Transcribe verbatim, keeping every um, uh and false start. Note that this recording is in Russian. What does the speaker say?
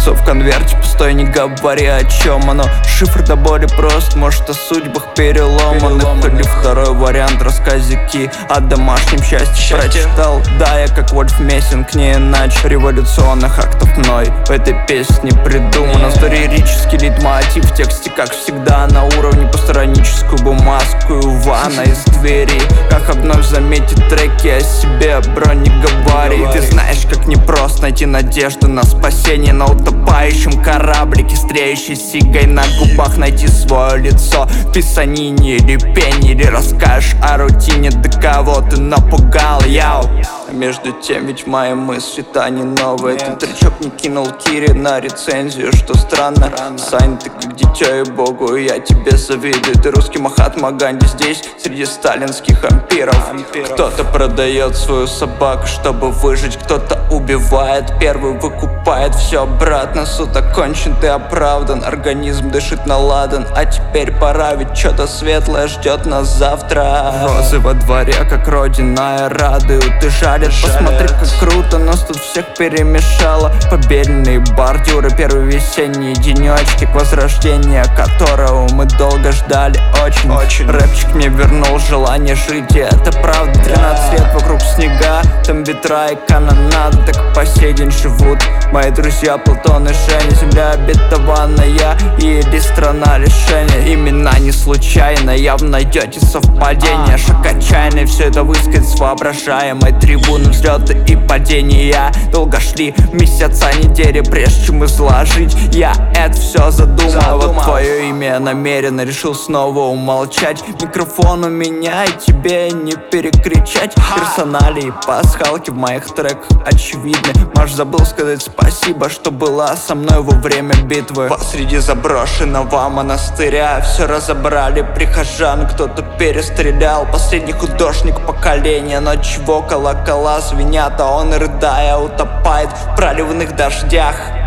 Кольцо в конверте пустой, не говори о чем оно. Шифр до боли прост, может о судьбах переломанных. Или второй вариант, рассказики о домашнем счастье прочитал. Да, я как Вольф Мессинг, не иначе. Революционных актов мной в этой песне придумано. Лирический лейтмотив в тексте, как всегда, на уровне постраническую бумажку Ивана из двери. Как вновь заметить треки о себе, бро, не говори. Ты знаешь, как непросто найти надежду на спасение на утопающем кораблике, с треющей сигой на губах. Найти свое лицо в писанине или пении, или расскажешь о рутине, до кого ты напугал, яу. Между тем, ведь мои мысли-то не новые. Этот тречок не кинул Кире на рецензию, что странно. Сань, ты как дитя и богу, я тебе завидую. Ты русский Махатма Ганди здесь, среди сталинских ампиров. Кто-то продает свою собаку, чтобы выжить. Кто-то убивает, первый выкупает все обратно. Суд окончен, ты оправдан, организм дышит на ладан. А теперь пора, ведь что-то светлое ждет нас завтра. Розы во дворе, как родина, радуют и жалят. Посмотри, как круто, нас тут всех перемешало. Победные бордюры, первые весенние денечки, к возрождению которого мы долго ждали очень, очень. Рэпчик мне вернул желание жить, и это правда. Тринадцать лет вокруг снега, там ветра и канонада. Так по сей день живут мои друзья Платон и Женя. Земля обетованная или страна лишения. Имена не случайно, явно найдете совпадение. Шаг отчаянный, все это высказать с воображаемой трибуны. Взлеты и падения долго шли месяца, недели, прежде чем изложить. Я это все задумал, задумал. Вот твое имя намеренно решил снова умолчать. Микрофон у меня, и тебе не перекричать. Персонали и пасхалки в моих треках очевидны. Может, забыл сказать спасибо, что была со мной во время битвы. Посреди заброшенного монастыря все разобрали прихожан, кто-то перестрелял. Последний художник поколения, но чего колокола звенят, а он, рыдая, утопает в проливных дождях.